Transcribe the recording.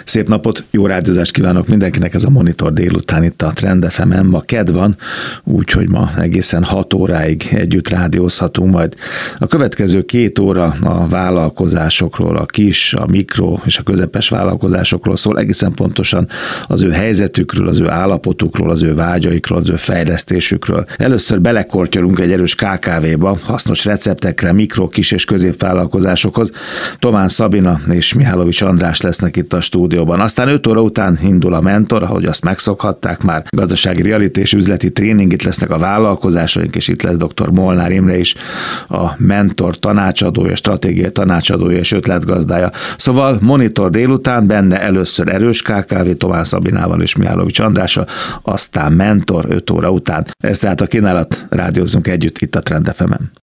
Szép napot, jó rádiózást kívánok mindenkinek, ez a Monitor délután itt a Trend FM-en. Ma kedd van, úgyhogy ma egészen 6 óráig együtt rádiózhatunk, majd a következő 2 óra a vállalkozásokról, a kis, a mikro és a közepes vállalkozásokról szól, egészen pontosan az ő helyzetükről, az ő állapotukról, az ő vágyaikról, az ő fejlesztésükről. Először belekortyolunk egy erős KKV-ba, hasznos receptekre, mikro, kis és középvállalkozásokhoz. Tomán Szabina és Mihálovics András lesznek itt a stúdióban. Aztán 5 óra után indul a Mentor, ahogy azt megszokhatták már. Gazdasági reality és üzleti tréning, itt lesznek a vállalkozásaink, és itt lesz dr. Molnár Imre is, a Mentor tanácsadója, stratégiai tanácsadója és ötletgazdája. Szóval Monitor délután, benne először erős KKV Tomán Szabinával és Mihálovics Andrással, aztán Mentor 5 óra után. Ez tehát a kínálat, rádiózzunk együtt itt a Trend FM-en.